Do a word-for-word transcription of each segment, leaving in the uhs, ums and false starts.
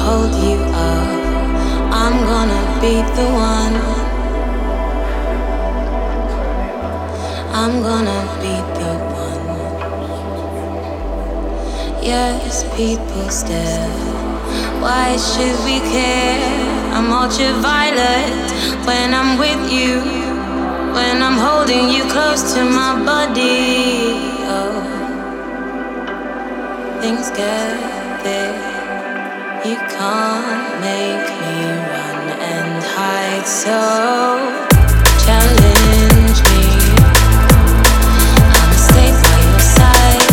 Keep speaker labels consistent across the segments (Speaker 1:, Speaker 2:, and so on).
Speaker 1: hold you up. I'm gonna be the one. I'm gonna be the one. Yes, people stare. Why should we care? I'm ultraviolet when I'm with you. When I'm holding you close to my body. Oh, things get big. You can't make me run and hide, so challenge me. I'ma stay by your side.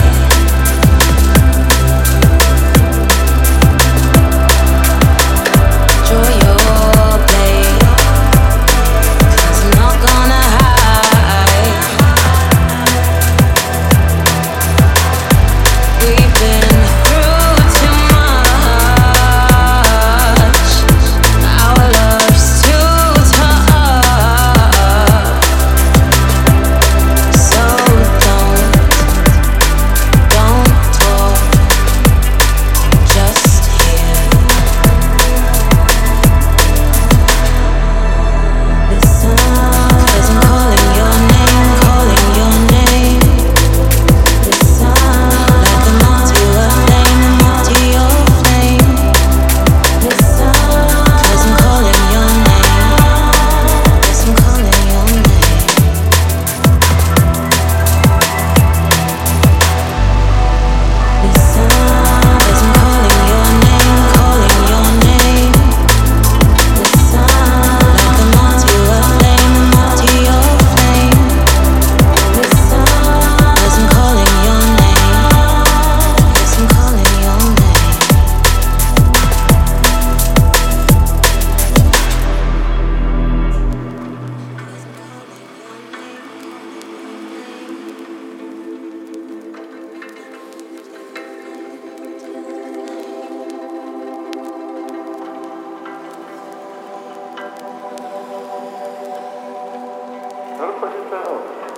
Speaker 1: Draw your blade, 'cause I'm not gonna hide. We've been through too much. Our love's too tough. So don't, don't talk. Just hear. Listen, 'cause I'm calling your name, calling your name. Listen, like a moth to a flame, a moth to your flame. Listen, 'cause I'm calling your name. Yes, I'm calling your name. Listen, 'cause I'm calling your name, calling your name. Listen, like a moth to a flame, a moth to your flame. Listen, 'cause I'm calling your name. Yes, I'm calling your name.
Speaker 2: How the fuck is that?